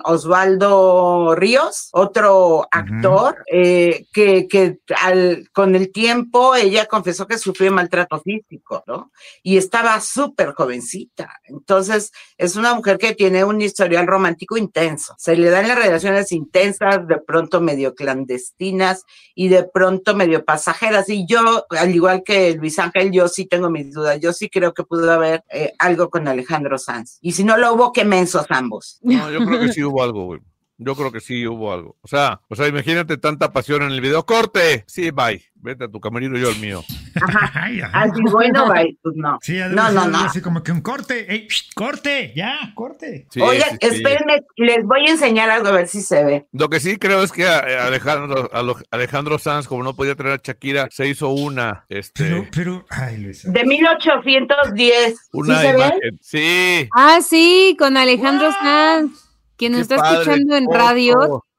Osvaldo Ríos, otro actor, eh, que, que al, con el tiempo ella confesó que sufrió maltrato físico, ¿no? Y estaba súper jovencita. Entonces, es una mujer que tiene un historial romántico intenso. Se le dan las relaciones intensas, de pronto medio clandestinas y de pronto medio pasajeras. Y yo, al igual que Luis Ángel, yo sí tengo mis dudas. Yo sí creo que pudo haber eh, algo con Alejandro Sanz. Y si no lo hubo, qué mensos ambos. No, yo creo que sí hubo algo, güey. Yo creo que sí hubo algo. O sea, o sea, imagínate tanta pasión en el video. ¡Corte! Sí, bye. Vete a tu camerino y yo al mío. Ajá. Ay, ajá. Así, bueno, bye, pues no. Sí, ha de No, haber no, sido no. algo así como que un corte. ¡Ey, psh, corte! ¡Ya, corte! Sí, Oigan, sí, sí. espérenme, les voy a enseñar algo a ver si se ve. Lo que sí creo es que eh, Alejandro, Alo- Alejandro Sanz, como no podía traer a Shakira, se hizo una, este, Pero, pero, ay, Luisa. De mil ochocientos diez. ¿Sí una se ve? imagen. Sí. Ah, sí, con Alejandro Sanz, quien nos Qué está padre escuchando en foto. radio.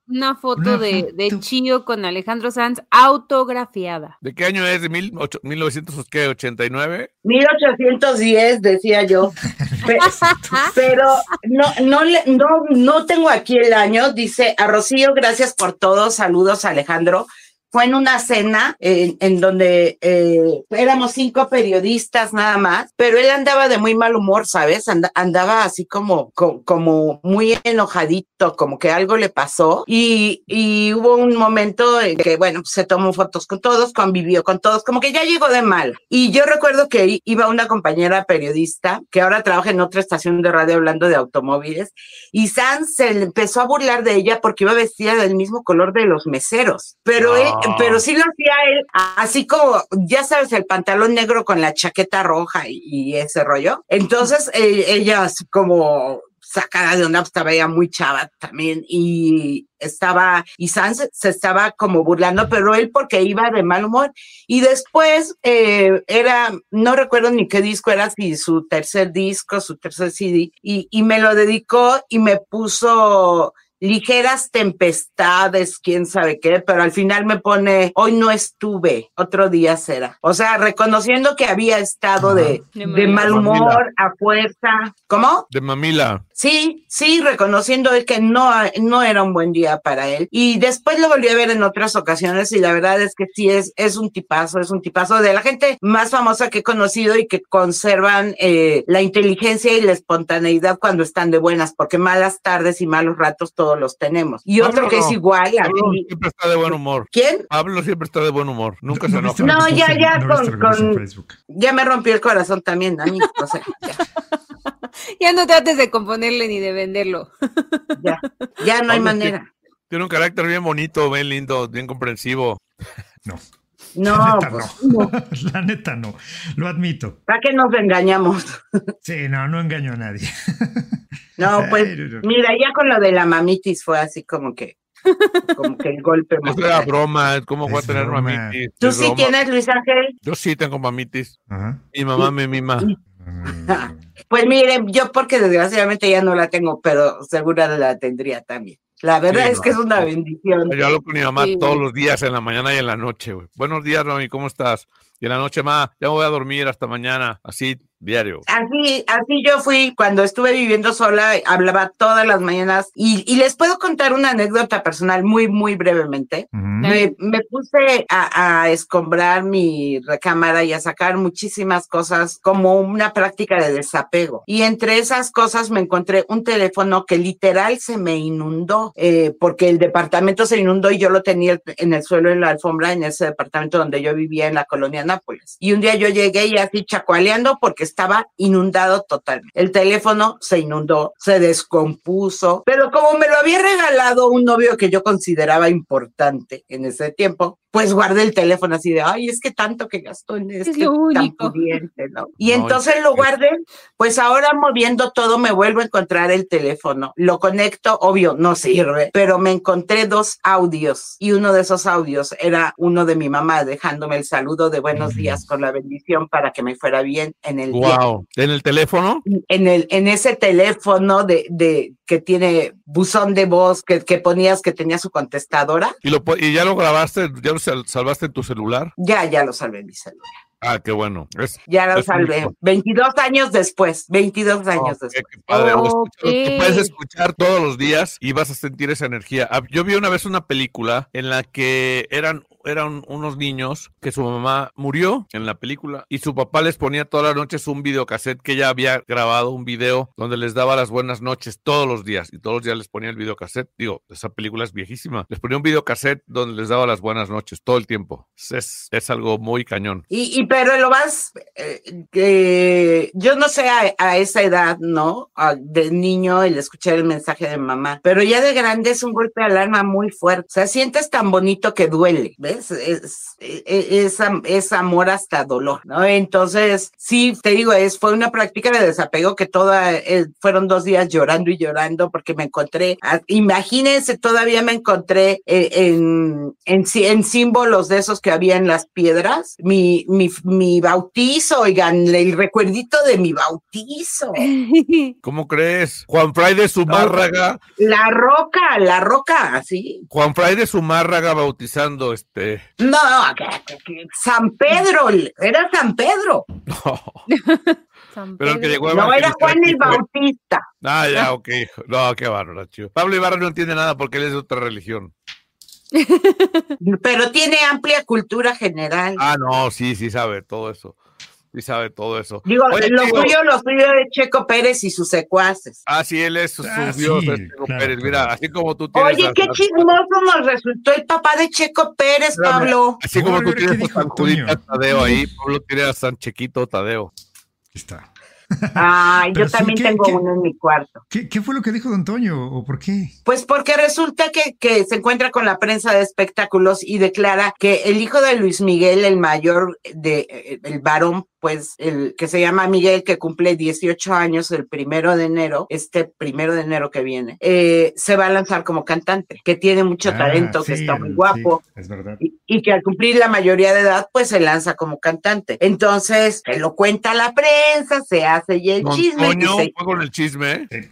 una foto Una de, de foto. Chío con Alejandro Sanz autografiada. ¿De qué año es? ¿De mil, ocho, mil novecientos ochenta y nueve? mil ochocientos diez, decía yo. Pe- Pero no, no, le- no, no tengo aquí el año. Dice a Rocío, gracias por todo. Saludos, Alejandro. Fue en una cena en, en donde eh, éramos cinco periodistas nada más, pero él andaba de muy mal humor, ¿sabes? And, andaba así como, como, como muy enojadito, como que algo le pasó. Y, y hubo un momento en que, bueno, se tomó fotos con todos, convivió con todos, como que ya llegó de mal. Y yo recuerdo que iba una compañera periodista que ahora trabaja en otra estación de radio hablando de automóviles, y Sanz se le empezó a burlar de ella porque iba vestida del mismo color de los meseros. Pero él, pero sí lo hacía él, así como, ya sabes, el pantalón negro con la chaqueta roja y, y ese rollo. Entonces, eh, ella así como sacada de onda, pues, estaba ella muy chava también, y estaba, y Sanz se estaba como burlando, pero él porque iba de mal humor. Y después eh, era, no recuerdo ni qué disco era, si su tercer disco, su tercer C D, y, y me lo dedicó y me puso ligeras tempestades, quién sabe qué, pero al final me pone, hoy no estuve, otro día será. O sea, reconociendo que había estado de, De de mal Mamila. humor, a fuerza. ¿Cómo? De Mamila. Sí, sí, reconociendo él que no, no era un buen día para él. Y después lo volví a ver en otras ocasiones y la verdad es que sí, es, es un tipazo, es un tipazo de la gente más famosa que he conocido y que conservan eh, la inteligencia y la espontaneidad cuando están de buenas, porque malas tardes y malos ratos todos los tenemos. Y Pablo otro que no. es igual, Pablo así. siempre está de buen humor. ¿Quién? Pablo siempre está de buen humor. Nunca se ¿No enoja. viste lo No, que ya, puse- ya, no con- viste lo que puse en con- Facebook? Ya me rompió el corazón también a mí, o sea, ya, Ya no trates de componerle ni de venderlo. ya, ya no hay Pablo manera. Tiene un carácter bien bonito, bien lindo, bien comprensivo. No. No, La neta pues, no. La neta no. Lo admito. ¿para qué nos engañamos? Sí, no, no engaño a nadie. No, pues, Ay, no, no. mira, ya con lo de la mamitis fue así como que, como que el golpe Eso mortal. era broma, ¿cómo voy a Es tener broma. mamitis? ¿Tú Es sí broma. tienes, Luis Ángel? Yo sí tengo mamitis. Ajá. Mi mamá me mima. Mm, Pues miren, yo porque desgraciadamente ya no la tengo, pero segura la tendría también. La verdad Sí, es no, que es una no. bendición. Yo hablo con mi mamá Sí. todos los días, en la mañana y en la noche, güey. Buenos días, mami, ¿cómo estás? Y en la noche, ma, ya me voy a dormir hasta mañana, así, diario. Así, así yo fui cuando estuve viviendo sola, hablaba todas las mañanas y, y les puedo contar una anécdota personal muy, muy brevemente. ujú. Me, me puse a, a escombrar mi recámara y a sacar muchísimas cosas como una práctica de desapego. Y entre esas cosas me encontré un teléfono que literal se me inundó, eh, porque el departamento se inundó y yo lo tenía en el suelo, en la alfombra, en ese departamento donde yo vivía en la colonia Nápoles. Y un día yo llegué y así chacualeando porque estaba inundado totalmente. El teléfono se inundó, se descompuso, pero como me lo había regalado un novio que yo consideraba importante en ese tiempo, pues guardé el teléfono así de, ay, es que tanto que gastó en este lo tan único. pudiente, ¿no? Y No, entonces es- lo guardé, pues ahora moviendo todo me vuelvo a encontrar el teléfono, lo conecto, obvio, no sirve, pero me encontré dos audios y uno de esos audios era uno de mi mamá dejándome el saludo de buenos días con la bendición para que me fuera bien en el día. Wow. ¿En el teléfono? En, el, en ese teléfono de, de que tiene buzón de voz que, que ponías que tenía su contestadora, ¿Y, lo, pu- ¿Y ya lo grabaste? ¿Ya lo sal- salvaste en tu celular? ya, ya lo salvé en mi celular. Ah, qué bueno. Es, Ya lo Es salvé. único. veintidós años después, veintidós años oh, qué, después. qué padre. Lo Ok. escuchas- Lo puedes escuchar todos los días y vas a sentir esa energía. Ah, Yo vi una vez una película en la que eran eran unos niños que su mamá murió en la película y su papá les ponía todas las noches un videocassette que ella había grabado, un video donde les daba las buenas noches todos los días y todos los días les ponía el videocassette. Digo, esa película es viejísima. Les ponía un videocassette donde les daba las buenas noches todo el tiempo. Es, es algo muy cañón. Y, y pero lo más, eh, eh, yo no sé a, a esa edad, ¿no? A- de niño el escuchar el mensaje de mamá, pero ya de grande es un golpe de alarma muy fuerte. O sea, sientes tan bonito que duele, ¿ves? ¿sabes? Es, es, es, es amor hasta dolor, ¿no? Entonces, sí, te digo, es, fue una práctica de desapego que toda, eh, fueron dos días llorando y llorando porque me encontré, a, imagínense, todavía me encontré eh, en, en, en símbolos de esos que había en las piedras, mi, mi, mi bautizo, oigan, el recuerdito de mi bautizo. ¿Cómo crees? Juan Fray de Zumárraga. La roca, la roca, así. Juan Fray de Zumárraga bautizando este. No, San Pedro, era San Pedro. No. San Pero el que llegó a No, era Juan el Bautista. Ah, ya, ok. No, qué bárbaro, chido. Pablo Ibarra no entiende nada porque él es de otra religión. Pero tiene amplia cultura general. Ah, no, sí, sí sabe todo eso. Sí sabe todo eso. Digo, Oye, lo tío, suyo, lo suyo de Checo Pérez y sus secuaces. Ah, sí, él es su, Ah, su dios, sí, es Checo claro, Pérez. claro. Mira, así como tú tienes. Oye, a- qué a- chismoso nos resultó el papá de Checo Pérez, Espérame, Pablo. Así como No, tú ¿qué tienes a dijo San Judita Antonio? Tadeo ahí, Pablo tiene a San Chequito Tadeo. Aquí está. Ay, Pero yo sí, también ¿qué- tengo qué- uno en mi cuarto. ¿Qué, ¿Qué fue lo que dijo don Toño o por qué? Pues porque resulta que, que se encuentra con la prensa de espectáculos y declara que el hijo de Luis Miguel, el mayor de el varón, pues el que se llama Miguel, que cumple dieciocho años el primero de enero, este primero de enero que viene, eh, se va a lanzar como cantante, que tiene mucho Ah, talento, que sí, está muy el- guapo. sí, es verdad. Y, y que al cumplir la mayoría de edad, pues se lanza como cantante. Entonces, se lo cuenta la prensa, se hace y el Don chisme. Toño Dice, fue con el chisme. Sí.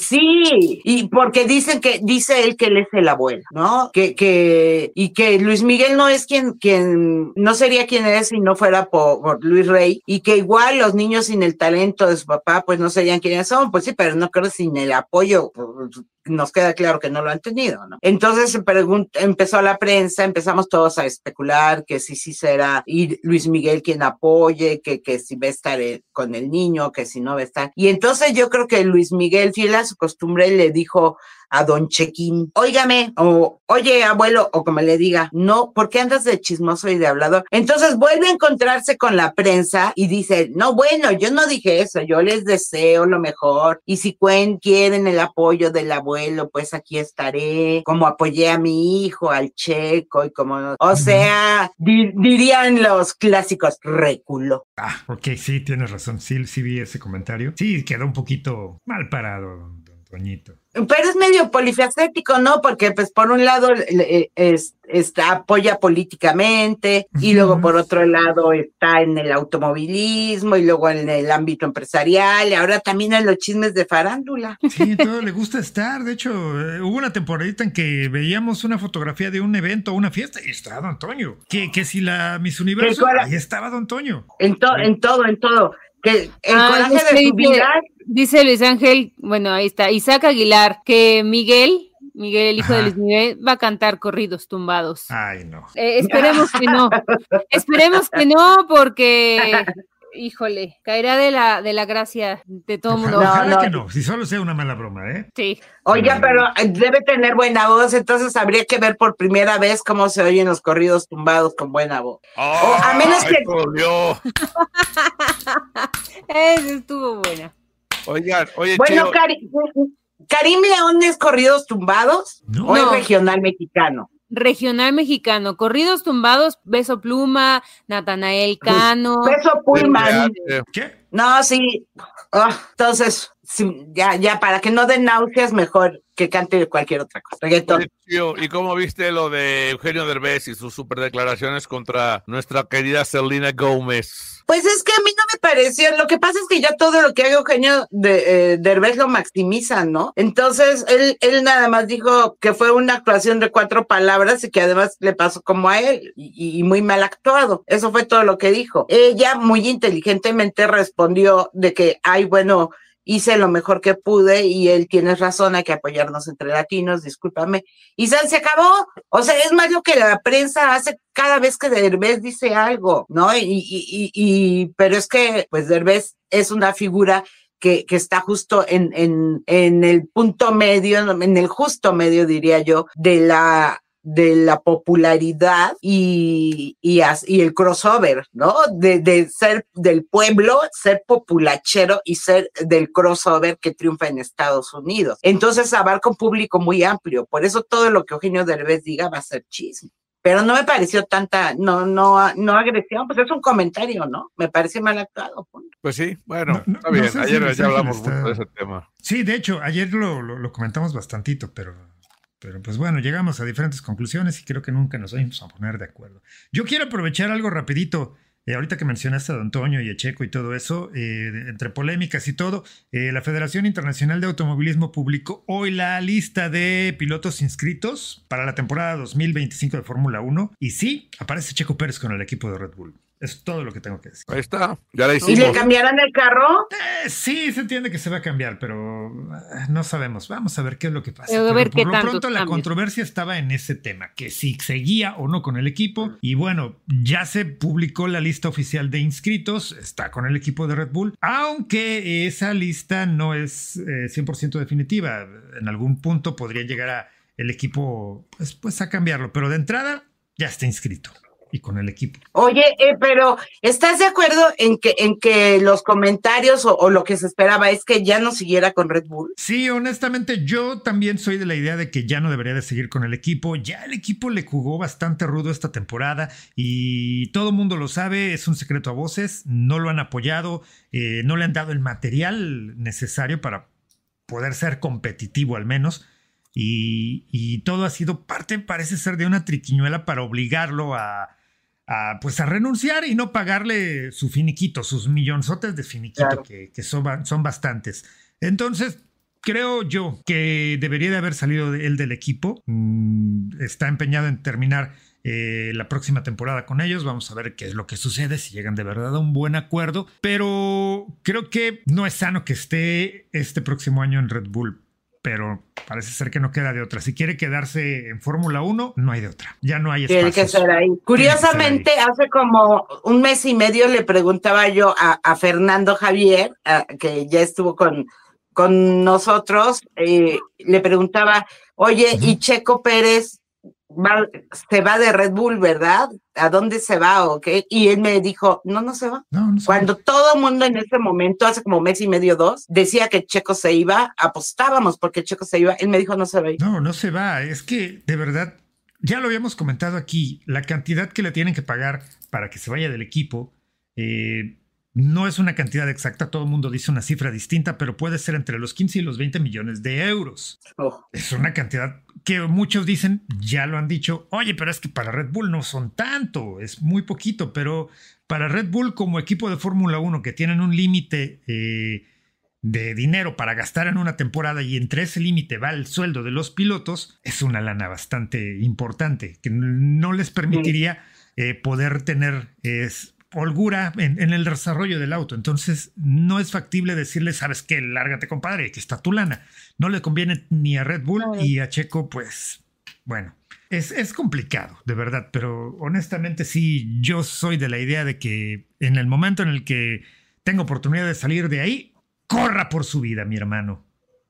sí, y porque dicen que, dice él que él es el abuelo, ¿no? Que, que, y que Luis Miguel no es quien, quien, no sería quien es si no fuera por, por Luis Rey, y que igual los niños sin el talento de su papá, pues no serían quienes son, pues sí, pero no creo sin el apoyo, pues, nos queda claro que no lo han tenido, ¿no? Entonces se pregunta, empezó la prensa, empezamos todos a especular que sí, sí será y Luis Miguel quien apoye, que, que si va a estar el, con el niño, que si no va a estar. Y entonces yo creo que Luis Miguel, fiel a su costumbre, le dijo a don Chequín, óigame, o oye, abuelo, o como le diga, no, ¿por qué andas de chismoso y de hablador? Entonces vuelve a encontrarse con la prensa y dice, no, bueno, yo no dije eso, yo les deseo lo mejor, y si cuen, quieren el apoyo del abuelo, pues aquí estaré, como apoyé a mi hijo, al Checo, y como, o sea, di- dirían los clásicos, reculó. Ah, ok, sí, tienes razón. Sí, sí vi ese comentario. Sí, quedó un poquito mal parado, don, don Toñito. Pero es medio polifacético, ¿no? Porque, pues, por un lado, eh, es, está, apoya políticamente, y luego, por otro lado, está en el automovilismo, y luego en el ámbito empresarial, y ahora también en los chismes de farándula. Sí, todo le gusta estar. De hecho, eh, hubo una temporadita en que veíamos una fotografía de un evento o una fiesta y estaba don Toño. Que, que si la Miss Universo, cora- ahí estaba don Toño. En, to, en todo, en todo. Que el Ah, coraje es que de su dice- vida. Dice Luis Ángel, bueno, ahí está, Isaac Aguilar, que Miguel, Miguel, el hijo Ajá. de Luis Miguel, va a cantar corridos tumbados. Ay, no. Eh, esperemos que no, esperemos que no, porque, híjole, caerá de la, de la gracia de todo el mundo. Ojalá, No, ojalá no. que no. Si solo sea una mala broma, ¿eh? Sí. Oiga, pero debe tener buena voz, entonces habría que ver por primera vez cómo se oyen los corridos tumbados con buena voz. Oh, a menos que- Dolió. Esa estuvo buena. Oigan, oye, Bueno, Chio, Cari- Karim León es corridos tumbados No. o es No. regional mexicano. Regional mexicano, corridos tumbados, Beso Pluma, Natanael Cano. Peso Pullman. eh, ¿Qué? No, sí. Ah, entonces, sí, ya, ya, para que no den náuseas, mejor que cante cualquier otra cosa. Reggaetón. oye, Chio, ¿y cómo viste lo de Eugenio Derbez y sus super declaraciones contra nuestra querida Selena Gómez? Pues es que a mí no me pareció, lo que pasa es que ya todo lo que haga Eugenio de, eh, Derbez lo maximizan, ¿no? Entonces, él, él nada más dijo que fue una actuación de cuatro palabras y que además le pasó como a él, y, y muy mal actuado. Eso fue todo lo que dijo. Ella muy inteligentemente respondió de que, ay, bueno, hice lo mejor que pude y él tienes razón, hay que apoyarnos entre latinos, discúlpame. Y San se acabó. O sea, es más lo que la prensa hace cada vez que Derbez dice algo, ¿no? Y, y, y, y pero es que, pues, Derbez es una figura que, que está justo en, en, en el punto medio, en el justo medio, diría yo, de la de la popularidad y, y, as, y el crossover, ¿no? De, de ser del pueblo, ser populachero y ser del crossover que triunfa en Estados Unidos. Entonces abarca un público muy amplio, por eso todo lo que Eugenio Derbez diga va a ser chisme. pero no me pareció tanta, no, no, no agresión, pues es un comentario, ¿no? Me parece mal actuado. Punto. Pues sí, bueno, no, no, está bien, no sé ayer si ya hablamos está... mucho de ese tema. Sí, de hecho, ayer lo, lo, lo comentamos bastantito, pero, pero pues bueno, llegamos a diferentes conclusiones y creo que nunca nos vamos a poner de acuerdo. Yo quiero aprovechar algo rapidito. Eh, ahorita que mencionaste a Don Toño y a Checo y todo eso, eh, de, entre polémicas y todo, eh, la Federación Internacional de Automovilismo publicó hoy la lista de pilotos inscritos para la temporada dos mil veinticinco de Fórmula uno. Y sí, aparece Checo Pérez con el equipo de Red Bull. Es todo lo que tengo que decir. Ahí está, ya la hicimos. ¿Y le cambiarán el carro? Eh, sí, se entiende que se va a cambiar, pero eh, no sabemos. Vamos a ver qué es lo que pasa. Pero a ver pero qué por lo tanto pronto la cambios. controversia estaba en ese tema, que si seguía o no con el equipo. Y bueno, ya se publicó la lista oficial de inscritos, está con el equipo de Red Bull, aunque esa lista no es eh, cien por ciento definitiva. En algún punto podría llegar a el equipo pues, pues a cambiarlo, pero de entrada ya está inscrito. Y con el equipo. Oye, eh, pero ¿estás de acuerdo en que, en que los comentarios o, o lo que se esperaba es que ya no siguiera con Red Bull? Sí, honestamente yo también soy de la idea de que ya no debería de seguir con el equipo. Ya el equipo le jugó bastante rudo esta temporada y todo el mundo lo sabe, es un secreto a voces, no lo han apoyado, eh, no le han dado el material necesario para poder ser competitivo al menos. Y, y todo ha sido parte, parece ser, de una triquiñuela para obligarlo a... A, pues a renunciar y no pagarle su finiquito, sus millonzotes de finiquito, claro. que, que son, son bastantes. Entonces, creo yo que debería de haber salido de él del equipo. Mm, está empeñado en terminar eh, la próxima temporada con ellos. Vamos a ver qué es lo que sucede, si llegan de verdad a un buen acuerdo. Pero creo que no es sano que esté este próximo año en Red Bull. Pero parece ser que no queda de otra. Si quiere quedarse en Fórmula uno, no hay de otra. Ya no hay espacios. Tiene que ser ahí. Curiosamente, ahí. Hace como un mes y medio le preguntaba yo a, a Fernando Javier, a, que ya estuvo con, con nosotros, eh, le preguntaba, oye, uh-huh. ¿y Checo Pérez va, se va de Red Bull, verdad? ¿A dónde se va o qué? Y él me dijo, no, no se va. No, no se Cuando va. todo el mundo en ese momento, hace como mes y medio, dos, decía que Checo se iba, apostábamos porque Checo se iba, él me dijo, no se va. No, no se va. Es que, de verdad, ya lo habíamos comentado aquí, la cantidad que le tienen que pagar para que se vaya del equipo, eh, no es una cantidad exacta, todo el mundo dice una cifra distinta, pero puede ser entre los quince y los veinte millones de euros. Oh. Es una cantidad que muchos dicen, ya lo han dicho, oye, pero es que para Red Bull no son tanto, es muy poquito, pero para Red Bull como equipo de Fórmula uno que tienen un límite eh, de dinero para gastar en una temporada y entre ese límite va el sueldo de los pilotos, es una lana bastante importante que no les permitiría eh, poder tener... Eh, holgura en, en el desarrollo del auto. Entonces no es factible decirle, sabes qué, lárgate compadre, aquí está tu lana. No le conviene ni a Red Bull no. y a Checo, pues bueno, es, es complicado, de verdad, pero honestamente sí, yo soy de la idea de que en el momento en el que tenga oportunidad de salir de ahí, corra por su vida, mi hermano.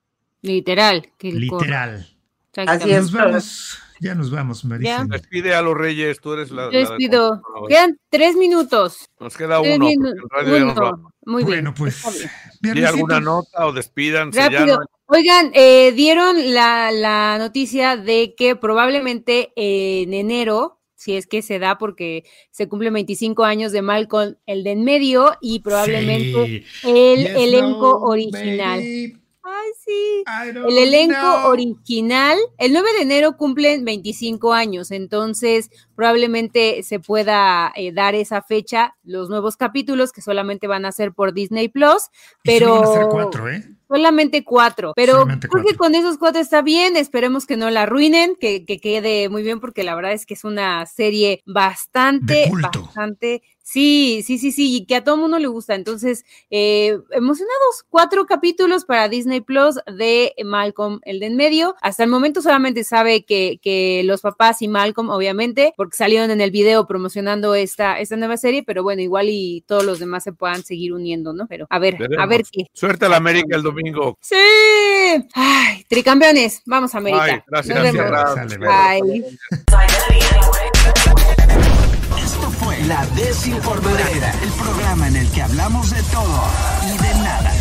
Literal. Que Literal. Así es. Nos vamos... Ya nos vamos, Marisa. Despide a los Reyes, tú eres la... Yo despido. La de... Quedan tres minutos. Nos queda uno. Minu- uno. Nos Muy bien. Bueno, pues... ¿Y alguna nota o despídanse? Rápido. Ya no... Oigan, eh, dieron la, la noticia de que probablemente en enero, si es que se da porque se cumplen veinticinco años de Malcolm el de en medio y probablemente sí. el yes, elenco no, original. Baby. Ay, sí. El elenco know. original, el nueve de enero cumplen veinticinco años, entonces probablemente se pueda eh, dar esa fecha, los nuevos capítulos que solamente van a ser por Disney Plus, pero... van a ser cuatro, ¿eh? Solamente cuatro, pero solamente creo que con esos cuatro está bien, esperemos que no la arruinen, que, que quede muy bien, porque la verdad es que es una serie bastante, bastante... Sí, sí, sí, sí, y que a todo mundo le gusta. Entonces, eh, emocionados, cuatro capítulos para Disney Plus de Malcolm, el de en medio. Hasta el momento solamente sabe que, que los papás y Malcolm, obviamente, porque salieron en el video promocionando esta, esta nueva serie, pero bueno, igual y todos los demás se puedan seguir uniendo, ¿no? Pero a ver, Veremos. a ver qué. Suerte a la América el domingo. Sí. Ay, tricampeones, vamos a América. Ay, gracias. Nos vemos. Gracias. Bye. Esto fue La Desinformadera, el programa en el que hablamos de todo y de nada.